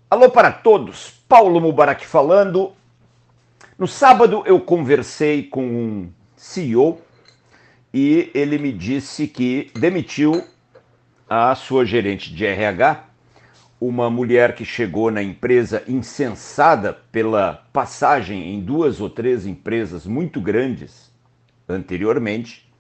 Alô para todos, Paulo Mubarak falando. No sábado eu conversei com um CEO e ele me disse que demitiu a sua gerente de RH, uma mulher que chegou na empresa incensada pela passagem em 2 ou 3 empresas muito grandes anteriormente.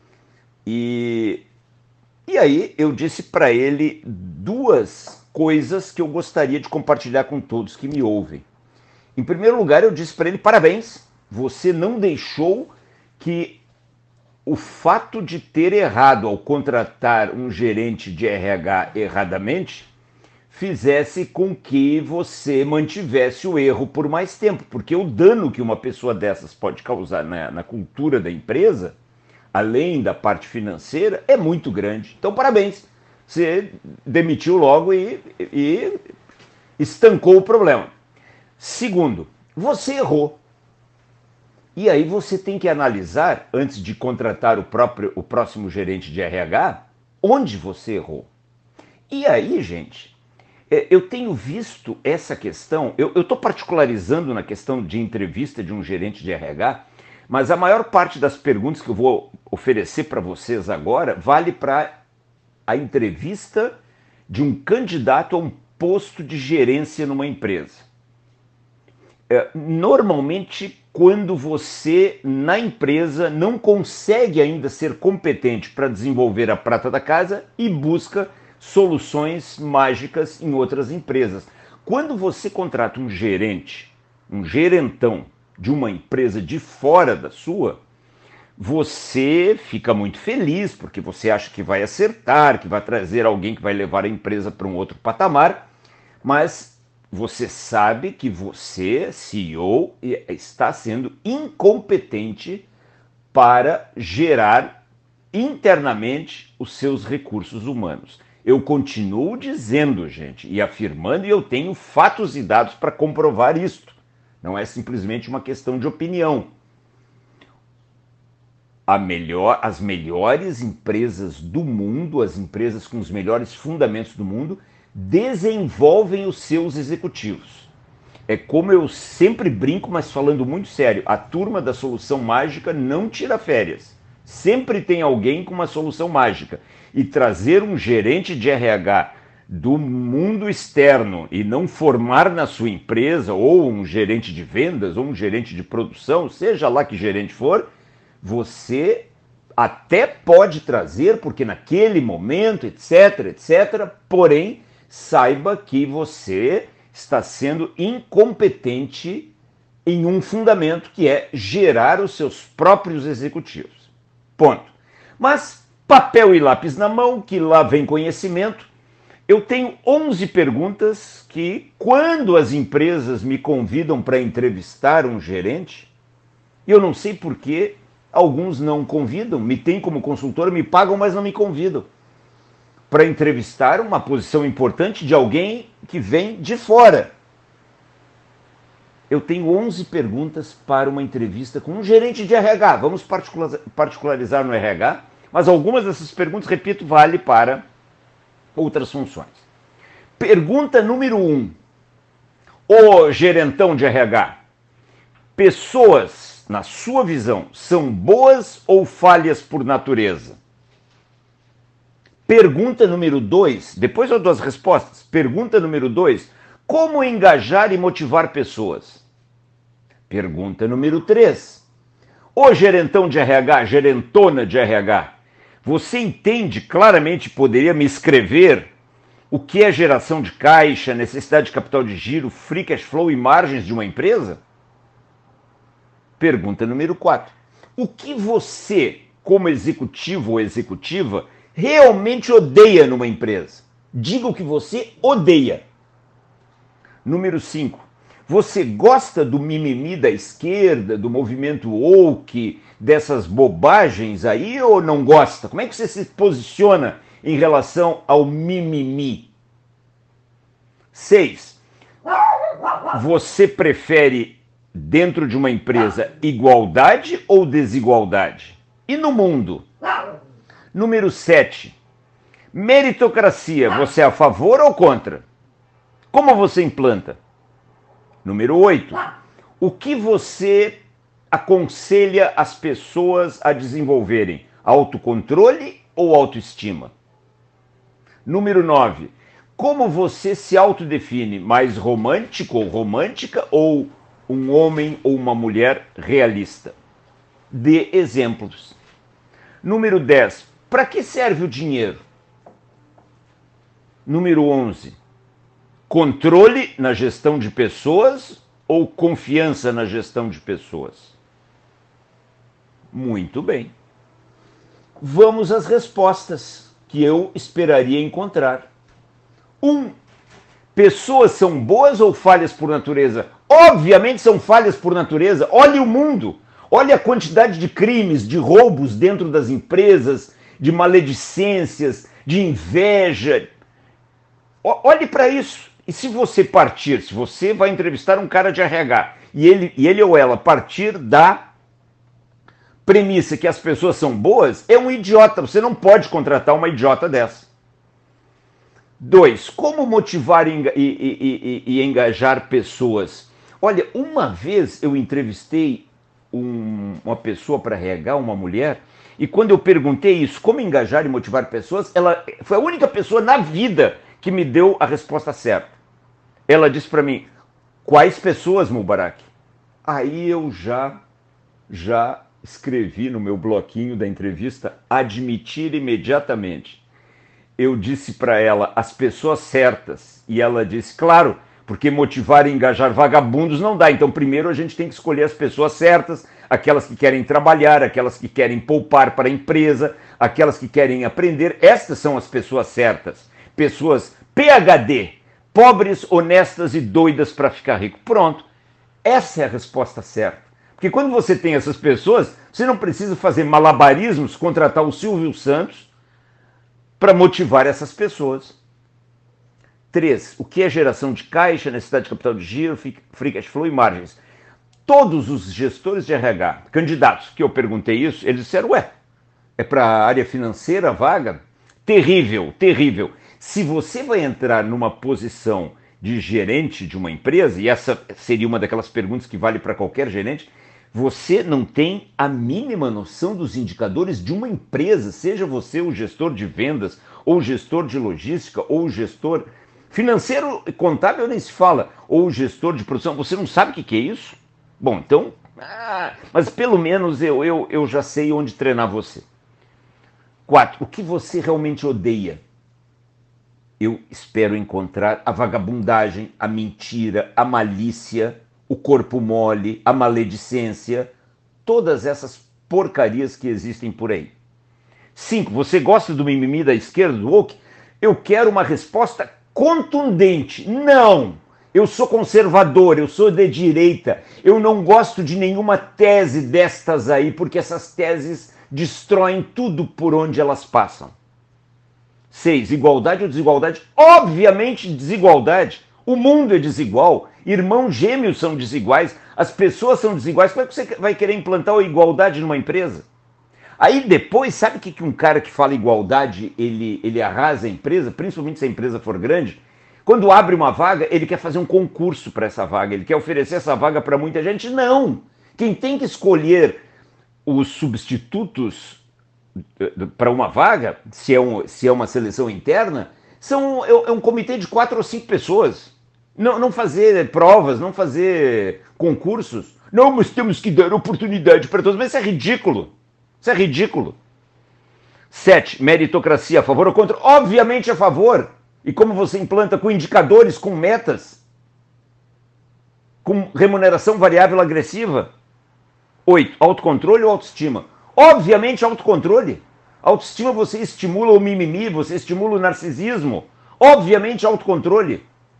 E aí eu disse para ele 2 coisas que eu gostaria de compartilhar com todos que me ouvem. Em primeiro lugar, eu disse para ele: parabéns, você não deixou que o fato de ter errado ao contratar um gerente de RH erradamente fizesse com que você mantivesse o erro por mais tempo, porque o dano que uma pessoa dessas pode causar na cultura da empresa, além da parte financeira, é muito grande. Então, parabéns, você demitiu logo e estancou o problema. Segundo, você errou. E aí você tem que analisar, antes de contratar o próximo gerente de RH, onde você errou. E aí, gente, eu tenho visto essa questão, eu estou particularizando na questão de entrevista de um gerente de RH, mas a maior parte das perguntas que eu vou oferecer para vocês agora vale para a entrevista de um candidato a um posto de gerência numa empresa. Normalmente, quando você, na empresa, não consegue ainda ser competente para desenvolver a prata da casa e busca soluções mágicas em outras empresas. Quando você contrata um gerente, um gerentão de uma empresa de fora da sua, você fica muito feliz porque você acha que vai acertar, que vai trazer alguém que vai levar a empresa para um outro patamar, mas você sabe que você, CEO, está sendo incompetente para gerar internamente os seus recursos humanos. Eu continuo dizendo, gente, e afirmando, e eu tenho fatos e dados para comprovar isto. Não é simplesmente uma questão de opinião. As melhores empresas do mundo, as empresas com os melhores fundamentos do mundo, desenvolvem os seus executivos. É como eu sempre brinco, mas falando muito sério, a turma da solução mágica não tira férias. Sempre tem alguém com uma solução mágica. E trazer um gerente de RH do mundo externo e não formar na sua empresa, ou um gerente de vendas, ou um gerente de produção, seja lá que gerente for, você até pode trazer, porque naquele momento, etc, etc, porém, saiba que você está sendo incompetente em um fundamento que é gerar os seus próprios executivos. Ponto. Mas papel e lápis na mão, que lá vem conhecimento. Eu tenho 11 perguntas que, quando as empresas me convidam para entrevistar um gerente, e eu não sei por que alguns não convidam, me têm como consultor, me pagam, mas não me convidam para entrevistar uma posição importante de alguém que vem de fora. Eu tenho 11 perguntas para uma entrevista com um gerente de RH. Vamos particularizar no RH, mas algumas dessas perguntas, repito, vale para outras funções. Pergunta número 1. Ô gerentão de RH, pessoas, na sua visão, são boas ou falhas por natureza? Pergunta número 2, depois eu dou as respostas. Pergunta número 2, como engajar e motivar pessoas? Pergunta número 3, ô gerentão de RH, gerentona de RH, você entende claramente, poderia me escrever o que é geração de caixa, necessidade de capital de giro, free cash flow e margens de uma empresa? Pergunta número 4, o que você, como executivo ou executiva, realmente odeia numa empresa? Diga o que você odeia. Número 5. Você gosta do mimimi da esquerda, do movimento woke, dessas bobagens aí, ou não gosta? Como é que você se posiciona em relação ao mimimi? 6. Você prefere, dentro de uma empresa, igualdade ou desigualdade? E no mundo? Número 7. Meritocracia, você é a favor ou contra? Como você implanta? Número 8. O que você aconselha as pessoas a desenvolverem? Autocontrole ou autoestima? Número 9. Como você se autodefine? Mais romântico ou romântica ou um homem ou uma mulher realista? Dê exemplos. Número 10. Para que serve o dinheiro? Número 11. Controle na gestão de pessoas ou confiança na gestão de pessoas? Muito bem. Vamos às respostas que eu esperaria encontrar. 1. Pessoas são boas ou falhas por natureza? Obviamente são falhas por natureza. Olhe o mundo. Olhe a quantidade de crimes, de roubos dentro das empresas, de maledicências, de inveja. Olhe para isso. E se você partir, se você vai entrevistar um cara de RH e ele ou ela partir da premissa que as pessoas são boas, é um idiota. Você não pode contratar uma idiota dessa. 2. Como motivar e engajar pessoas? Olha, uma vez eu entrevistei uma pessoa para RH, uma mulher, e quando eu perguntei isso, como engajar e motivar pessoas, ela foi a única pessoa na vida que me deu a resposta certa. Ela disse para mim, quais pessoas, Mubarak? Aí eu já escrevi no meu bloquinho da entrevista, admitir imediatamente. Eu disse para ela, as pessoas certas. E ela disse, claro, porque motivar e engajar vagabundos não dá. Então primeiro a gente tem que escolher as pessoas certas, aquelas que querem trabalhar, aquelas que querem poupar para a empresa, aquelas que querem aprender. Estas são as pessoas certas. Pessoas PhD, pobres, honestas e doidas para ficar rico. Pronto. Essa é a resposta certa. Porque quando você tem essas pessoas, você não precisa fazer malabarismos, contratar o Silvio Santos para motivar essas pessoas. 3. O que é geração de caixa, necessidade de capital de giro, free cash flow e margens? Todos os gestores de RH, candidatos que eu perguntei isso, eles disseram, ué, é para a área financeira a vaga? Terrível, terrível. Se você vai entrar numa posição de gerente de uma empresa, e essa seria uma daquelas perguntas que vale para qualquer gerente, você não tem a mínima noção dos indicadores de uma empresa, seja você o gestor de vendas, ou o gestor de logística, ou o gestor financeiro e contábil, nem se fala, ou o gestor de produção, você não sabe o que é isso? Bom, então, mas pelo menos eu já sei onde treinar você. 4. O que você realmente odeia? Eu espero encontrar a vagabundagem, a mentira, a malícia, o corpo mole, a maledicência, todas essas porcarias que existem por aí. 5. Você gosta do mimimi da esquerda, do woke? Eu quero uma resposta contundente. Não! Eu sou conservador, eu sou de direita, eu não gosto de nenhuma tese destas aí, porque essas teses destroem tudo por onde elas passam. 6. Igualdade ou desigualdade? Obviamente desigualdade. O mundo é desigual, irmãos gêmeos são desiguais, as pessoas são desiguais. Como é que você vai querer implantar a igualdade numa empresa? Aí depois, sabe o que um cara que fala igualdade, ele arrasa a empresa, principalmente se a empresa for grande? Quando abre uma vaga, ele quer fazer um concurso para essa vaga, ele quer oferecer essa vaga para muita gente. Não! Quem tem que escolher os substitutos para uma vaga, se é uma seleção interna, é um comitê de 4 ou 5 pessoas. Não fazer provas, não fazer concursos. Não, mas temos que dar oportunidade para todos. Mas isso é ridículo. Isso é ridículo. 7. Meritocracia a favor ou contra? Obviamente a favor. E como você implanta? Com indicadores, com metas, com remuneração variável agressiva. 8. Autocontrole ou autoestima? Obviamente autocontrole. Autoestima você estimula o mimimi, você estimula o narcisismo. Obviamente autocontrole.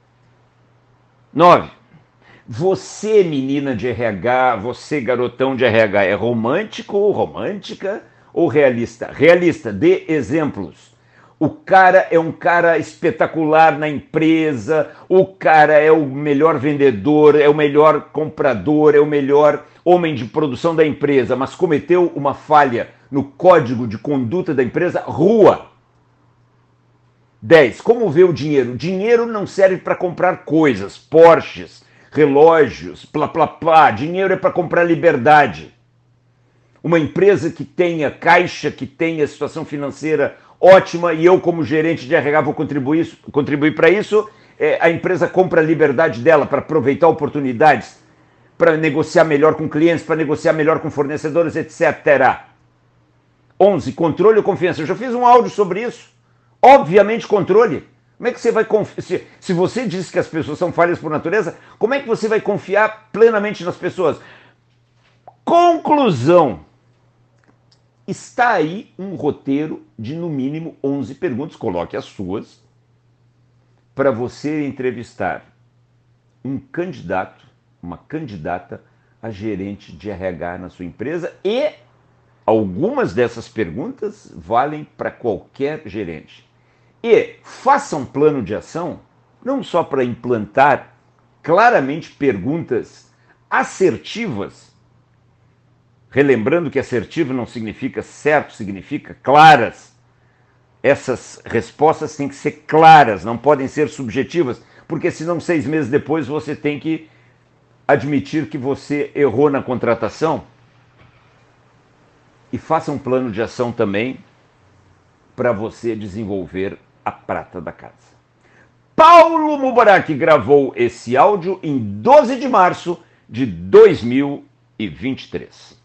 9. Você, menina de RH, você, garotão de RH, é romântico ou romântica ou realista? Realista, dê exemplos. O cara é um cara espetacular na empresa, o cara é o melhor vendedor, é o melhor comprador, é o melhor homem de produção da empresa, mas cometeu uma falha no código de conduta da empresa, rua. 10. Como vê o dinheiro? Dinheiro não serve para comprar coisas, Porsches, relógios, plá, plá, plá. Dinheiro é para comprar liberdade. Uma empresa que tenha caixa, que tenha situação financeira ótima, e eu, como gerente de RH, vou contribuir para isso, a empresa compra a liberdade dela para aproveitar oportunidades, para negociar melhor com clientes, para negociar melhor com fornecedores, etc. 11. Controle ou confiança. Eu já fiz um áudio sobre isso. Obviamente, controle. Como é que você vai confiar? Se você diz que as pessoas são falhas por natureza, como é que você vai confiar plenamente nas pessoas? Conclusão. Está aí um roteiro de no mínimo 11 perguntas, coloque as suas, para você entrevistar um candidato, uma candidata a gerente de RH na sua empresa, e algumas dessas perguntas valem para qualquer gerente. E faça um plano de ação, não só para implantar claramente perguntas assertivas, relembrando que assertivo não significa certo, significa claras. Essas respostas têm que ser claras, não podem ser subjetivas, porque senão 6 meses depois você tem que admitir que você errou na contratação. E faça um plano de ação também para você desenvolver a prata da casa. Paulo Mubarak gravou esse áudio em 12 de março de 2023.